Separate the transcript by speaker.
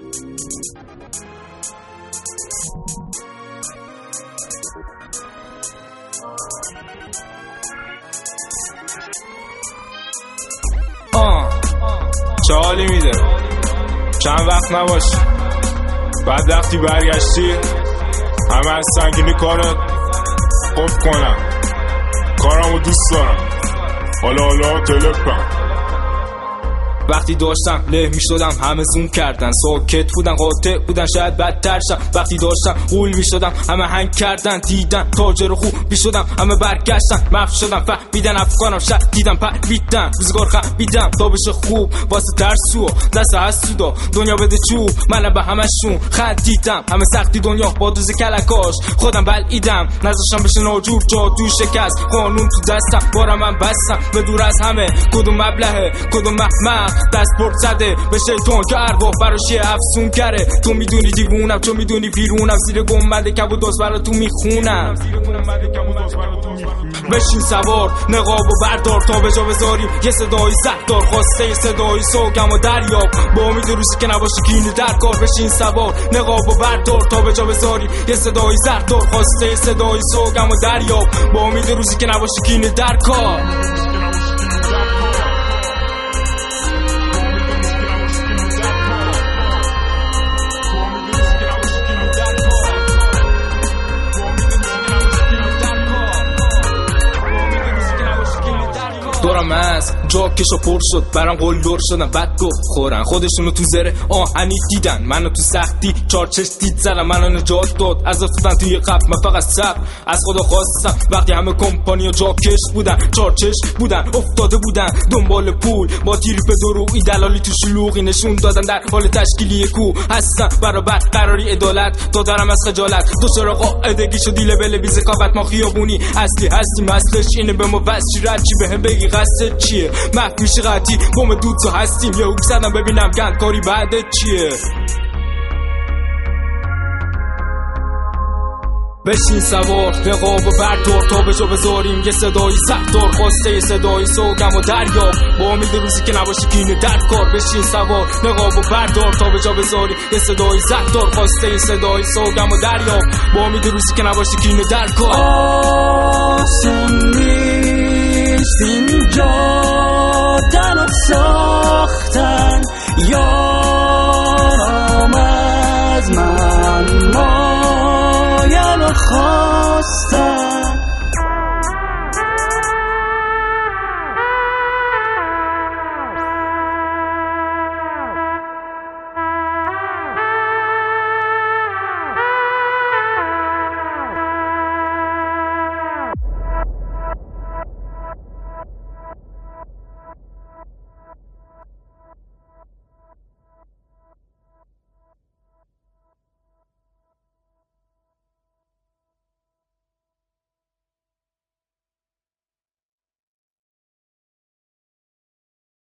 Speaker 1: چه حالی میده چند وقت نباشی، بعد وقتی برگشتی همه از سنگینی کارت قفل کنم. کارمو دوست دارم، حالا تلپم.
Speaker 2: وقتی داشتم له میشدم همه زوم کردن، ساکت بودن قاطع بودن شاید بدتر شم. وقتی داشتم غول میشدم همه هنگ کردن، دیدن تاجر خوب میشدم همه برگشتن. مف شدم فهمیدن افکارم شد دیدم پریدن، روزگار خمیدم تا بشه خوب واسه ترسو دست حسودا دنیا بده چوب. منم به همشون خندیدم، همه سختی دنیا با دوز کلکاش خودم بلعیدم. نذاشتم بشه ناجور جادو شکست، قانون تو دستم بارم من بستم. به دور از همه کدوم مبلغه کدوم محمد دست پرد زده به شیطان که ارواح براشی افسون کره. تو میدونی دیوونم چون میدونی پیرونم، زیر گنبد کب و داز برا تو میخونم. بشین سوار نقاب و بردار تا به جا بذاریم یه صدای زهدار، خواسته صدای سوگم و دریاب با امید روزی که نباشه کینه در کار. بشین سوار نقاب و بردار تا به جا بذاریم یه صدای زهدار، خواسته صدای سوگم و دریاب با امید روزی که نباشه کینه در کار. دورم از جا کشا پر شد برام قلدر شدن، بد گفت خورن خودشونو تو زره آهنی دیدن. منو تو سختی چارچش دید زدن، منو نجات داد از افتادن توی قبل. من فقط صبر از خدا خواستم وقتی همه کمپانی جا کش بودن، چارچش بودن افتاده بودن دنبال پول با تیری به دروغی دلالی تو شلوغی نشون دادن در حال تشکیلی کو هستن برا برقراری عدالت. دادرم از خجالت دو قاعدگی شدی لول بی ذکاوت. ما خیابونی اصلی هستیم اصلش اینه به ما وسچی رچی بهم بگی قصد چیه. محفیش قطی بوم دودزو هستیم یه حک زدم ببینم گند کاری بعدت چیه. بشین سوار نقاب و بردار تا به جا بذاریم یه صدای زهدار، خواسته صدای سوگم و دریاب با امید روزی که نباشه کینه در کار. بشین سوار نقاب و بردار تا به جا بذاریم یه صدای زهدار، خواسته صدای سوگم و دریاب با امید روزی که نباشه کینه در کار.
Speaker 3: آسون نیست اینجا دن ساختن، یارم از من مایل خواستن.